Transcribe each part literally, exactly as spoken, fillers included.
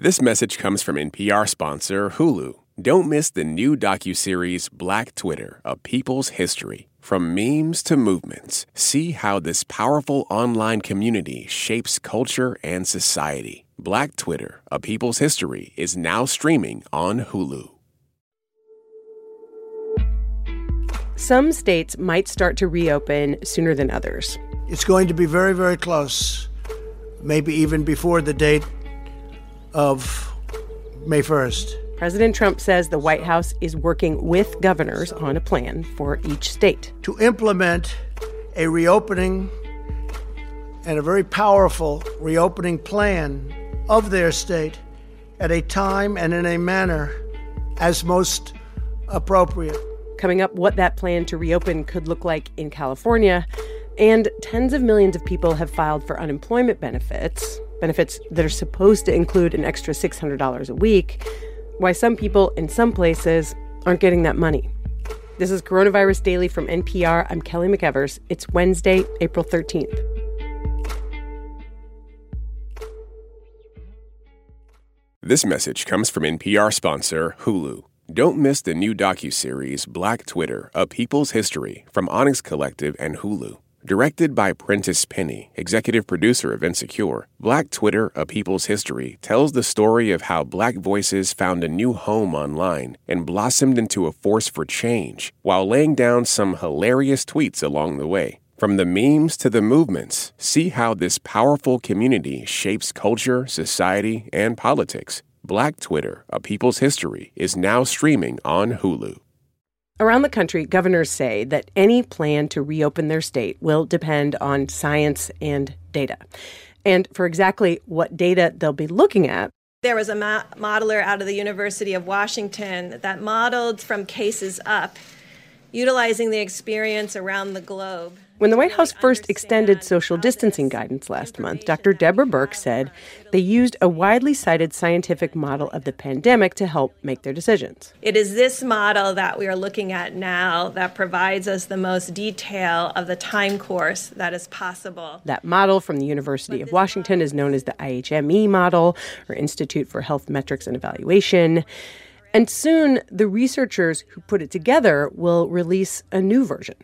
This message comes from N P R sponsor Hulu. Don't miss the new docuseries Black Twitter, A People's History. From memes to movements, see how this powerful online community shapes culture and society. Black Twitter, A People's History is now streaming on Hulu. Some states might start to reopen sooner than others. It's going to be very, very close, maybe even before the date of May first. President Trump says the White House is working with governors on a plan for each state to implement a reopening and a very powerful reopening plan of their state at a time and in a manner as most appropriate. Coming up, what that plan to reopen could look like in California. And tens of millions of people have filed for unemployment benefits, benefits that are supposed to include an extra six hundred dollars a week. Why some people in some places aren't getting that money. This is Coronavirus Daily from N P R. I'm Kelly McEvers. It's Wednesday, April thirteenth. This message comes from N P R sponsor Hulu. Don't miss the new docuseries Black Twitter, A People's History from Onyx Collective and Hulu. Directed by Prentice Penny, executive producer of Insecure, Black Twitter, A People's History tells the story of how Black voices found a new home online and blossomed into a force for change while laying down some hilarious tweets along the way. From the memes to the movements, see how this powerful community shapes culture, society, and politics. Black Twitter, A People's History is now streaming on Hulu. Around the country, governors say that any plan to reopen their state will depend on science and data. And for exactly what data they'll be looking at, there was a mo- modeler out of the University of Washington that modeled from cases up, utilizing the experience around the globe. When the White House first extended social distancing guidance last month, Doctor Deborah Birx said they used a widely cited scientific model of the pandemic to help make their decisions. It is this model that we are looking at now that provides us the most detail of the time course that is possible. That model from the University of Washington is known as the I H M E model, or Institute for Health Metrics and Evaluation. And soon, the researchers who put it together will release a new version.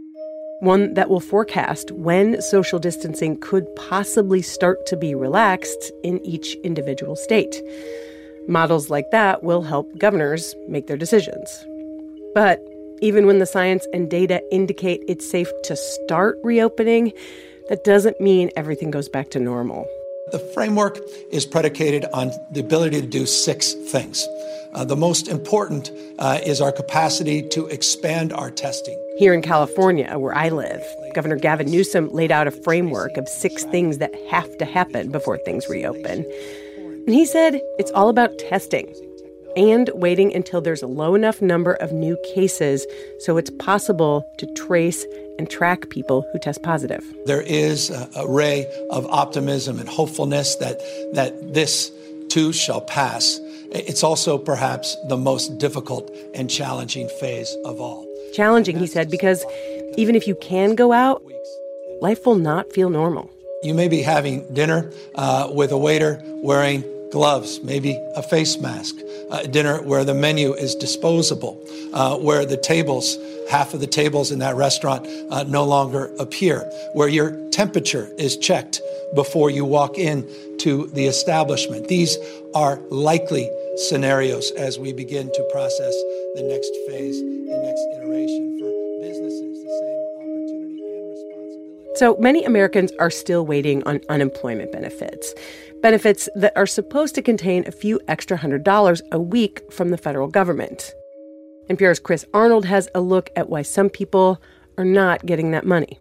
One that will forecast when social distancing could possibly start to be relaxed in each individual state. Models like that will help governors make their decisions. But even when the science and data indicate it's safe to start reopening, that doesn't mean everything goes back to normal. The framework is predicated on the ability to do six things. Uh, the most important uh, is our capacity to expand our testing. Here in California, where I live, Governor Gavin Newsom laid out a framework of six things that have to happen before things reopen. And he said it's all about testing and waiting until there's a low enough number of new cases so it's possible to trace and track people who test positive. There is a, a ray of optimism and hopefulness that, that this too shall pass. It's also perhaps the most difficult and challenging phase of all. Challenging, he said, because even if you can go out, life will not feel normal. You may be having dinner uh, with a waiter wearing gloves, maybe a face mask, uh, dinner where the menu is disposable, uh, where the tables, half of the tables in that restaurant uh, no longer appear, where your temperature is checked before you walk in to the establishment. These are likely scenarios as we begin to process the next phase and next iteration. For businesses, the same opportunity and responsibility. So many Americans are still waiting on unemployment benefits, benefits that are supposed to contain a few extra hundred dollars a week from the federal government. N P R's Chris Arnold has a look at why some people are not getting that money.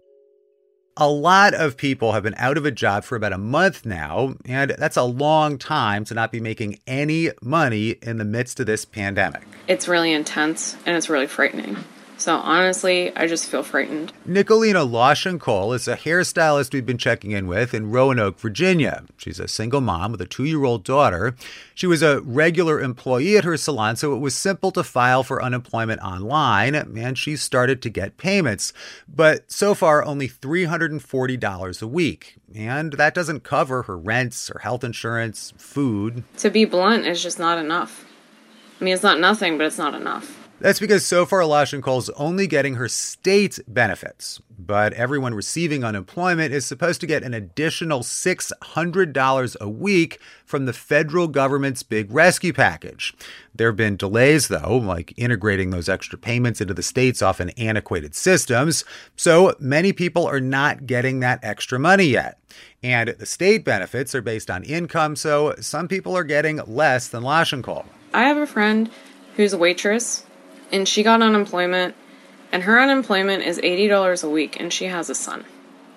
A lot of people have been out of a job for about a month now, and that's a long time to not be making any money in the midst of this pandemic. It's really intense, and it's really frightening. So honestly, I just feel frightened. Nicolina Loschenkol is a hairstylist we've been checking in with in Roanoke, Virginia. She's a single mom with a two-year-old daughter. She was a regular employee at her salon, so it was simple to file for unemployment online, and she started to get payments. But so far, only three hundred forty dollars a week. And that doesn't cover her rents, her health insurance, food. To be blunt, it's just not enough. I mean, it's not nothing, but it's not enough. That's because so far Loschenkol's only getting her state benefits, but everyone receiving unemployment is supposed to get an additional six hundred dollars a week from the federal government's big rescue package. There have been delays, though, like integrating those extra payments into the state's often antiquated systems, so many people are not getting that extra money yet. And the state benefits are based on income, so some people are getting less than Loschenkol. I have a friend who's a waitress, and she got unemployment, and her unemployment is eighty dollars a week, and she has a son.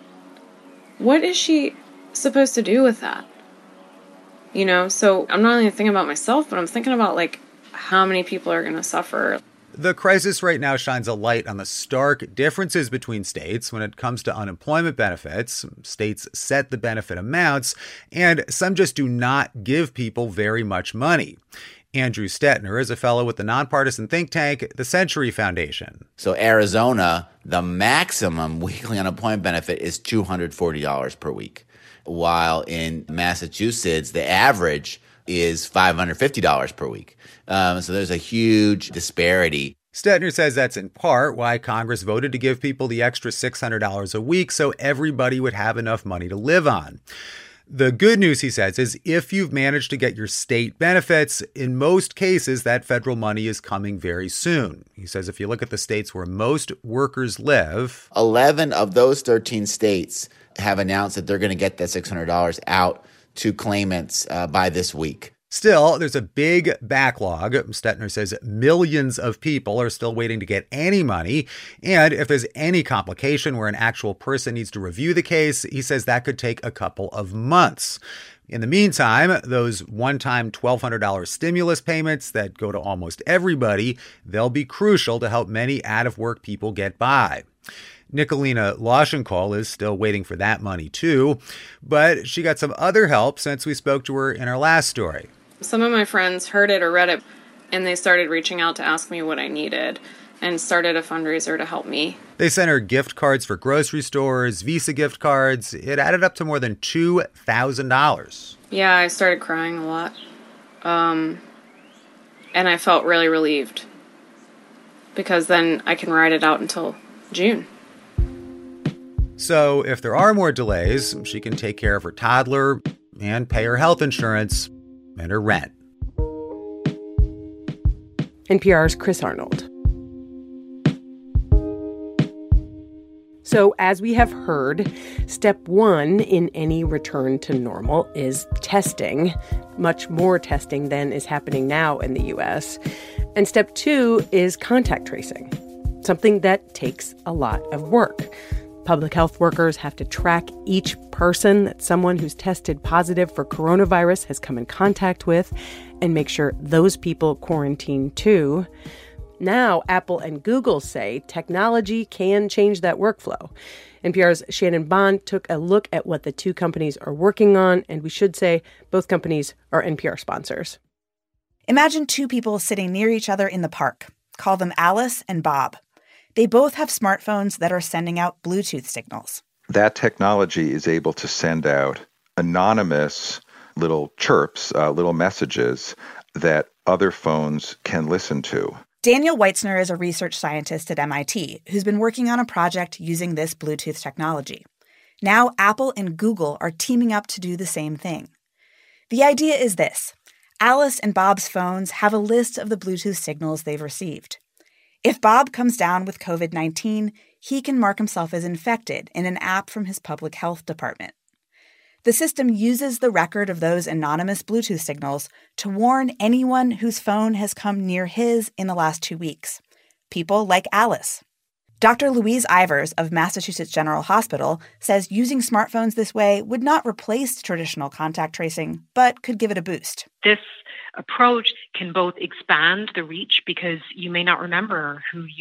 What is she supposed to do with that? You know, so I'm not only thinking about myself, but I'm thinking about, like, how many people are going to suffer. The crisis right now shines a light on the stark differences between states when it comes to unemployment benefits. States set the benefit amounts, and some just do not give people very much money. Andrew Stetner is a fellow with the nonpartisan think tank, the Century Foundation. So Arizona, the maximum weekly unemployment benefit is two hundred forty dollars per week, while in Massachusetts, the average is five hundred fifty dollars per week. Um, so there's a huge disparity. Stetner says that's in part why Congress voted to give people the extra six hundred dollars a week so everybody would have enough money to live on. The good news, he says, is if you've managed to get your state benefits, in most cases, that federal money is coming very soon. He says if you look at the states where most workers live, eleven of those thirteen states have announced that they're going to get that six hundred dollars out to claimants uh, by this week. Still, there's a big backlog. Stetner says millions of people are still waiting to get any money. And if there's any complication where an actual person needs to review the case, he says that could take a couple of months. In the meantime, those one-time twelve hundred dollars stimulus payments that go to almost everybody, they'll be crucial to help many out-of-work people get by. Nicolina Loschenkol is still waiting for that money, too, but she got some other help since we spoke to her in our last story. Some of my friends heard it or read it, and they started reaching out to ask me what I needed and started a fundraiser to help me. They sent her gift cards for grocery stores, Visa gift cards. It added up to more than two thousand dollars. Yeah, I started crying a lot, um, and I felt really relieved because then I can ride it out until June. So if there are more delays, she can take care of her toddler and pay her health insurance and her rent. N P R's Chris Arnold. So as we have heard, step one in any return to normal is testing, much more testing than is happening now in the U S. And step two is contact tracing, something that takes a lot of work. Public health workers have to track each person that someone who's tested positive for coronavirus has come in contact with and make sure those people quarantine too. Now, Apple and Google say technology can change that workflow. N P R's Shannon Bond took a look at what the two companies are working on, and we should say both companies are N P R sponsors. Imagine two people sitting near each other in the park. Call them Alice and Bob. They both have smartphones that are sending out Bluetooth signals. That technology is able to send out anonymous little chirps, uh, little messages that other phones can listen to. Daniel Weitzner is a research scientist at M I T who's been working on a project using this Bluetooth technology. Now Apple and Google are teaming up to do the same thing. The idea is this. Alice and Bob's phones have a list of the Bluetooth signals they've received. If Bob comes down with covid nineteen, he can mark himself as infected in an app from his public health department. The system uses the record of those anonymous Bluetooth signals to warn anyone whose phone has come near his in the last two weeks, people like Alice. Doctor Louise Ivers of Massachusetts General Hospital says using smartphones this way would not replace traditional contact tracing, but could give it a boost. This approach can both expand the reach because you may not remember who you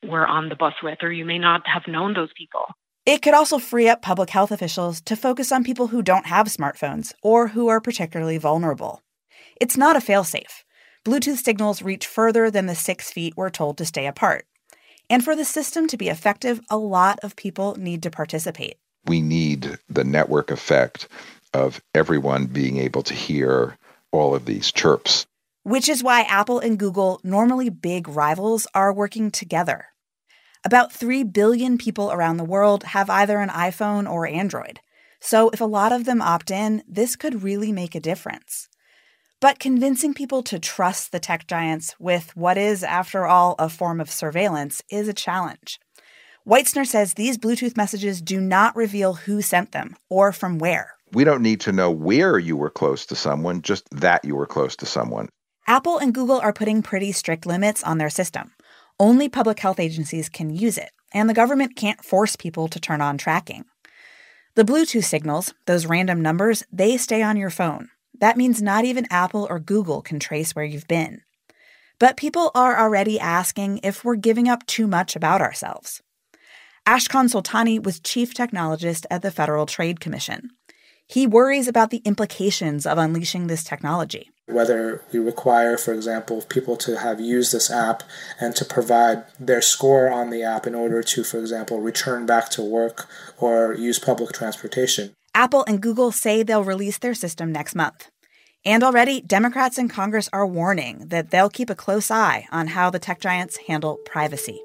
were on the bus with, or you may not have known those people. It could also free up public health officials to focus on people who don't have smartphones or who are particularly vulnerable. It's not a fail-safe. Bluetooth signals reach further than the six feet we're told to stay apart. And for the system to be effective, a lot of people need to participate. We need the network effect of everyone being able to hear all of these chirps. Which is why Apple and Google, normally big rivals, are working together. About three billion people around the world have either an iPhone or Android. So if a lot of them opt in, this could really make a difference. But convincing people to trust the tech giants with what is, after all, a form of surveillance is a challenge. Weitzner says these Bluetooth messages do not reveal who sent them or from where. We don't need to know where you were close to someone, just that you were close to someone. Apple and Google are putting pretty strict limits on their system. Only public health agencies can use it, and the government can't force people to turn on tracking. The Bluetooth signals, those random numbers, they stay on your phone. That means not even Apple or Google can trace where you've been. But people are already asking if we're giving up too much about ourselves. Ashkan Soltani was chief technologist at the Federal Trade Commission. He worries about the implications of unleashing this technology. Whether we require, for example, people to have used this app and to provide their score on the app in order to, for example, return back to work or use public transportation. Apple and Google say they'll release their system next month. And already, Democrats in Congress are warning that they'll keep a close eye on how the tech giants handle privacy.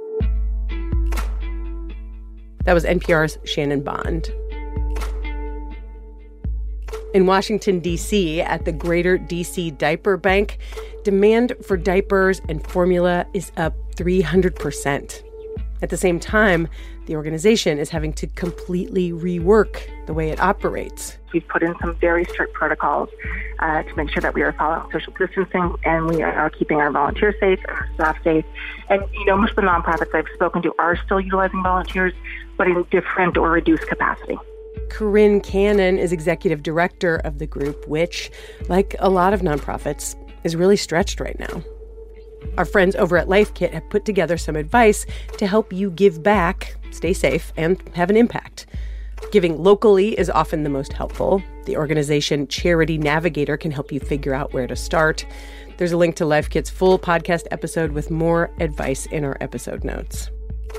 That was N P R's Shannon Bond. In Washington, D C, at the Greater D C Diaper Bank, demand for diapers and formula is up three hundred percent. At the same time, the organization is having to completely rework the way it operates. We've put in some very strict protocols uh, to make sure that we are following social distancing and we are keeping our volunteers safe, our staff safe. And, you know, most of the nonprofits I've spoken to are still utilizing volunteers, but in different or reduced capacity. Corinne Cannon is executive director of the group, which, like a lot of nonprofits, is really stretched right now. Our friends over at Life Kit have put together some advice to help you give back, stay safe, and have an impact. Giving locally is often the most helpful. The organization Charity Navigator can help you figure out where to start. There's a link to Life Kit's full podcast episode with more advice in our episode notes.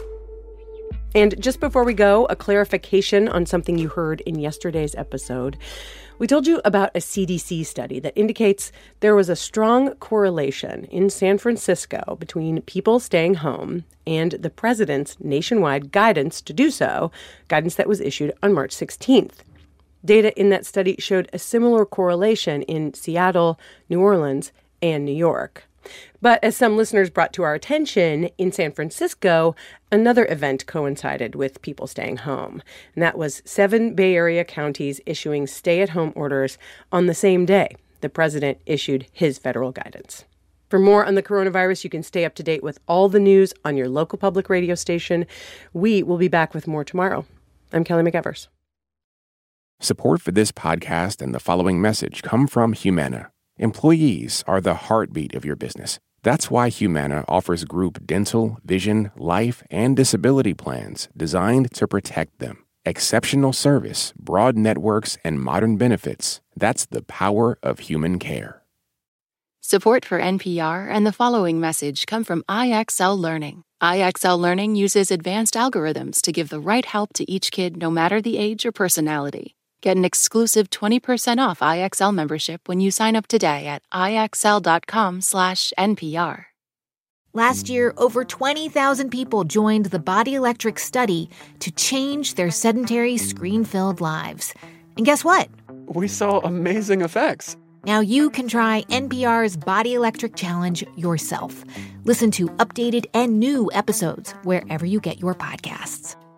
And just before we go, a clarification on something you heard in yesterday's episode. We told you about a C D C study that indicates there was a strong correlation in San Francisco between people staying home and the president's nationwide guidance to do so, guidance that was issued on March sixteenth. Data in that study showed a similar correlation in Seattle, New Orleans, and New York. But as some listeners brought to our attention, in San Francisco, another event coincided with people staying home. And that was seven Bay Area counties issuing stay-at-home orders on the same day the president issued his federal guidance. For more on the coronavirus, you can stay up to date with all the news on your local public radio station. We will be back with more tomorrow. I'm Kelly McEvers. Support for this podcast and the following message come from Humana. Employees are the heartbeat of your business. That's why Humana offers group dental, vision, life, and disability plans designed to protect them. Exceptional service, broad networks, and modern benefits. That's the power of human care. Support for N P R and the following message come from I X L Learning. I X L Learning uses advanced algorithms to give the right help to each kid no matter the age or personality. Get an exclusive twenty percent off I X L membership when you sign up today at ixl.com slash NPR. Last year, over twenty thousand people joined the Body Electric study to change their sedentary, screen-filled lives. And guess what? We saw amazing effects. Now you can try N P R's Body Electric Challenge yourself. Listen to updated and new episodes wherever you get your podcasts.